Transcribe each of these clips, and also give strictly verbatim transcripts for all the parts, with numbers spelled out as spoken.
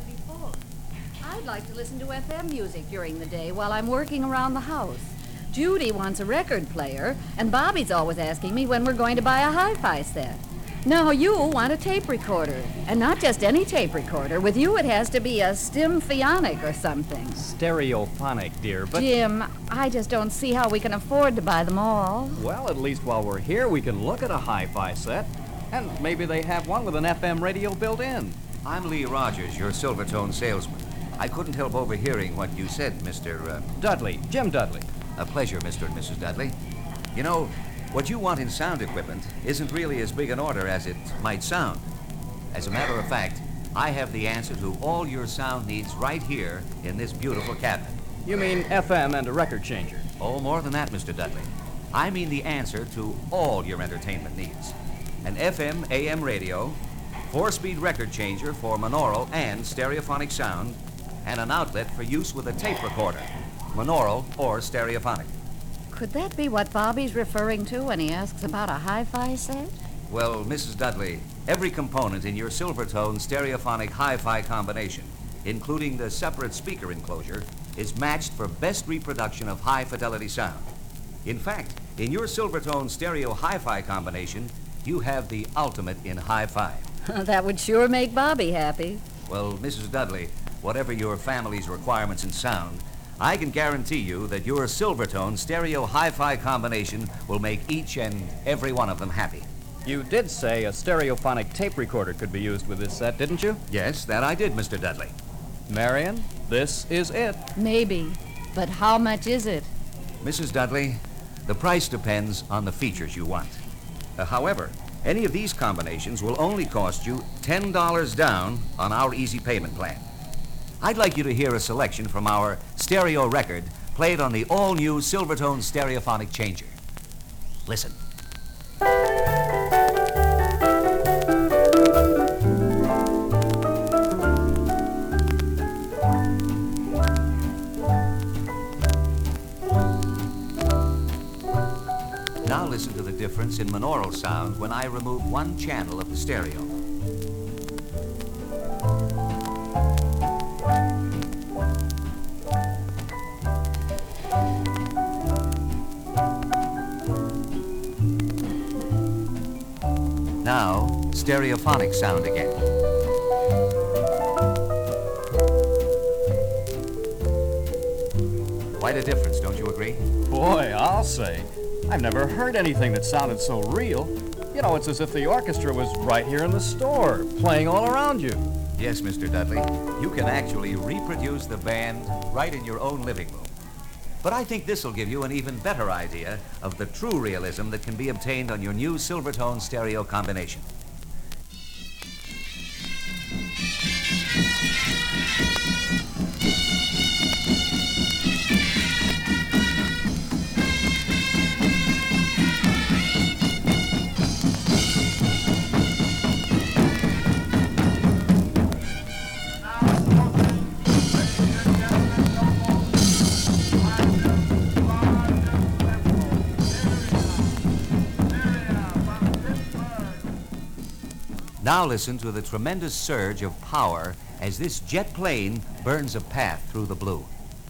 be full. I'd like to listen to F M music during the day while I'm working around the house. Judy wants a record player, and Bobby's always asking me when we're going to buy a hi-fi set. Now you want a tape recorder, and not just any tape recorder. With you it has to be a Stimphonic or something. Stereophonic, dear, but... Jim, I just don't see how we can afford to buy them all. Well, at least while we're here, we can look at a hi-fi set. And maybe they have one with an F M radio built in. I'm Lee Rogers, your Silvertone salesman. I couldn't help overhearing what you said, Mister Uh... Dudley, Jim Dudley. A pleasure, Mister and Missus Dudley. You know, what you want in sound equipment isn't really as big an order as it might sound. As a matter of fact, I have the answer to all your sound needs right here in this beautiful cabinet. You mean F M and a record changer? Oh, more than that, Mister Dudley. I mean the answer to all your entertainment needs. An F M A M radio, four-speed record changer for monaural and stereophonic sound, and an outlet for use with a tape recorder, monaural or stereophonic. Could that be what Bobby's referring to when he asks about a hi-fi set? Well, Missus Dudley, every component in your Silvertone stereophonic hi-fi combination, including the separate speaker enclosure, is matched for best reproduction of high-fidelity sound. In fact, in your Silvertone stereo hi-fi combination, you have the ultimate in hi-fi. That would sure make Bobby happy. Well, Missus Dudley, whatever your family's requirements in sound, I can guarantee you that your Silvertone stereo hi-fi combination will make each and every one of them happy. You did say a stereophonic tape recorder could be used with this set, didn't you? Yes, that I did, Mister Dudley. Marion, this is it. Maybe, but how much is it? Missus Dudley, the price depends on the features you want. Uh, however, any of these combinations will only cost you ten dollars down on our easy payment plan. I'd like you to hear a selection from our stereo record played on the all-new Silvertone stereophonic changer. Listen. Now listen to the difference in monaural sound when I remove one channel of the stereo. Now, stereophonic sound again. Quite a difference, don't you agree? Boy, I'll say. I've never heard anything that sounded so real. You know, it's as if the orchestra was right here in the store, playing all around you. Yes, Mister Dudley. You can actually reproduce the band right in your own living room. But I think this will give you an even better idea of the true realism that can be obtained on your new Silvertone stereo combination. Now listen to the tremendous surge of power as this jet plane burns a path through the blue.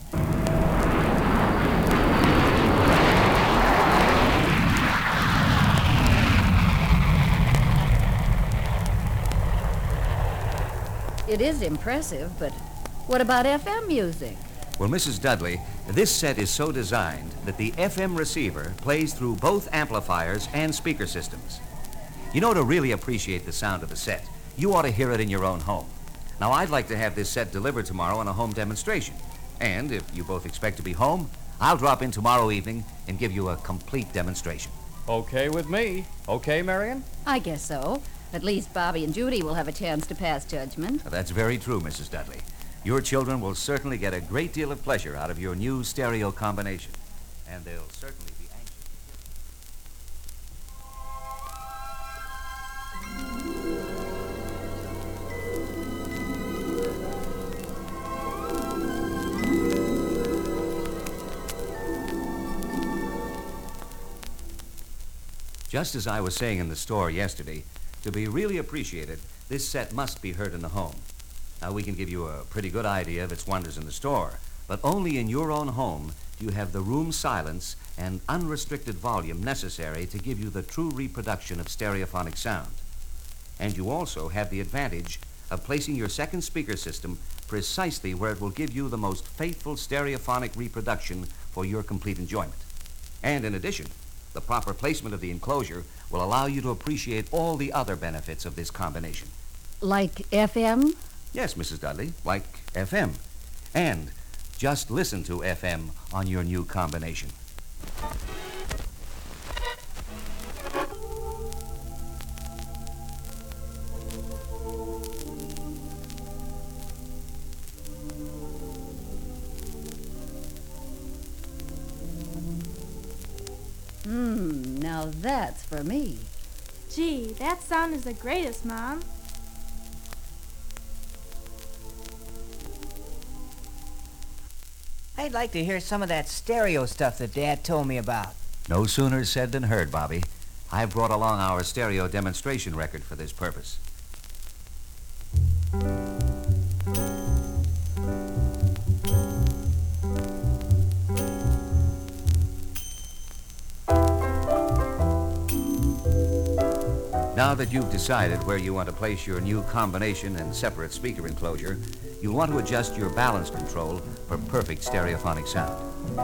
It is impressive, but what about F M music? Well, Missus Dudley, this set is so designed that the F M receiver plays through both amplifiers and speaker systems. You know, to really appreciate the sound of the set, you ought to hear it in your own home. Now, I'd like to have this set delivered tomorrow on a home demonstration. And if you both expect to be home, I'll drop in tomorrow evening and give you a complete demonstration. Okay with me. Okay, Marion? I guess so. At least Bobby and Judy will have a chance to pass judgment. That's very true, Missus Dudley. Your children will certainly get a great deal of pleasure out of your new stereo combination. And they'll certainly be anxious to hear it. Just as I was saying in the store yesterday, to be really appreciated, this set must be heard in the home. Now, we can give you a pretty good idea of its wonders in the store, but only in your own home do you have the room silence and unrestricted volume necessary to give you the true reproduction of stereophonic sound. And you also have the advantage of placing your second speaker system precisely where it will give you the most faithful stereophonic reproduction for your complete enjoyment. And in addition, the proper placement of the enclosure will allow you to appreciate all the other benefits of this combination. Like F M? Yes, Missus Dudley, like F M. And just listen to F M on your new combination. Hmm, now that's for me. Gee, that sound is the greatest, Mom. I'd like to hear some of that stereo stuff that Dad told me about. No sooner said than heard, Bobby. I've brought along our stereo demonstration record for this purpose. Now that you've decided where you want to place your new combination and separate speaker enclosure, you'll want to adjust your balance control for perfect stereophonic sound.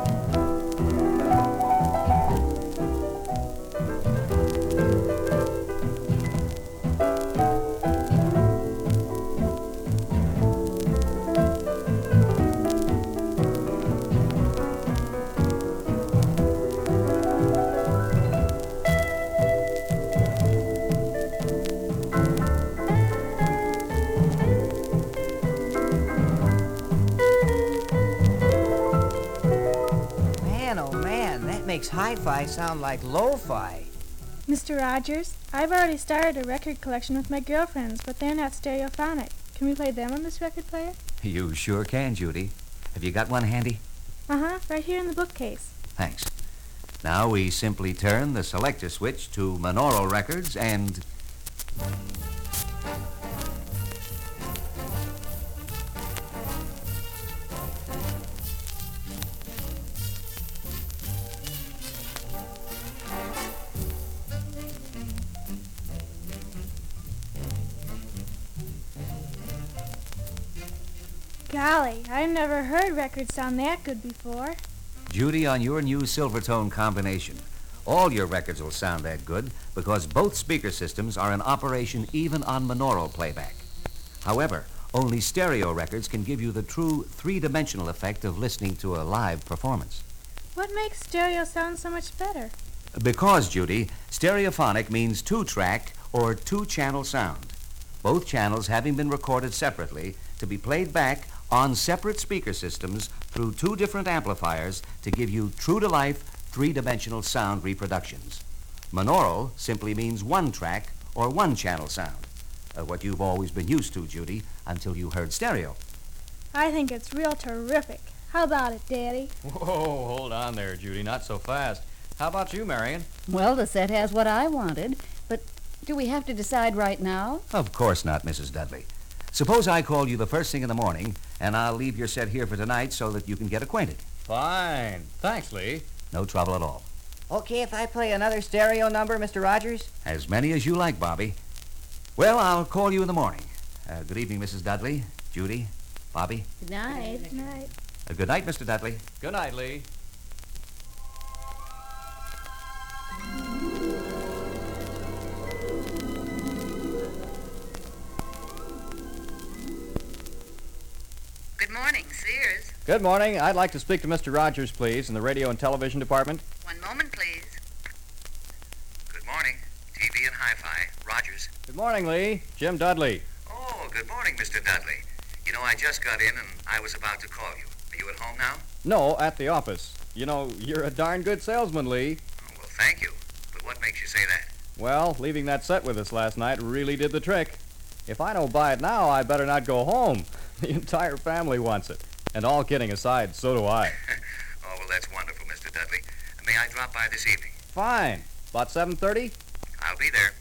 Man, oh man, that makes hi-fi sound like lo-fi. Mister Rogers, I've already started a record collection with my girlfriends, but they're not stereophonic. Can we play them on this record player? You sure can, Judy. Have you got one handy? Uh-huh, right here in the bookcase. Thanks. Now we simply turn the selector switch to monaural records and... Golly, I've never heard records sound that good before. Judy, on your new Silvertone combination, all your records will sound that good because both speaker systems are in operation even on monaural playback. However, only stereo records can give you the true three-dimensional effect of listening to a live performance. What makes stereo sound so much better? Because, Judy, stereophonic means two-track or two-channel sound, both channels having been recorded separately to be played back on separate speaker systems through two different amplifiers to give you true-to-life, three-dimensional sound reproductions. Monaural simply means one track or one-channel sound, uh, what you've always been used to, Judy, until you heard stereo. I think it's real terrific. How about it, Daddy? Whoa, hold on there, Judy. Not so fast. How about you, Marion? Well, the set has what I wanted, but do we have to decide right now? Of course not, Missus Dudley. Suppose I call you the first thing in the morning, and I'll leave your set here for tonight so that you can get acquainted. Fine. Thanks, Lee. No trouble at all. Okay if I play another stereo number, Mister Rogers? As many as you like, Bobby. Well, I'll call you in the morning. Uh, good evening, Missus Dudley, Judy, Bobby. Good night. Good night. Uh, good night, Mister Dudley. Good night, Lee. Good morning, Sears. Good morning. I'd like to speak to Mister Rogers, please, in the radio and television department. One moment, please. Good morning. T V and Hi-Fi. Rogers. Good morning, Lee. Jim Dudley. Oh, good morning, Mister Dudley. You know, I just got in and I was about to call you. Are you at home now? No, at the office. You know, you're a darn good salesman, Lee. Oh, well, thank you. But what makes you say that? Well, leaving that set with us last night really did the trick. If I don't buy it now, I better not go home. The entire family wants it. And all kidding aside, so do I. Oh, well, that's wonderful, Mister Dudley. May I drop by this evening? Fine. About seven thirty? I'll be there.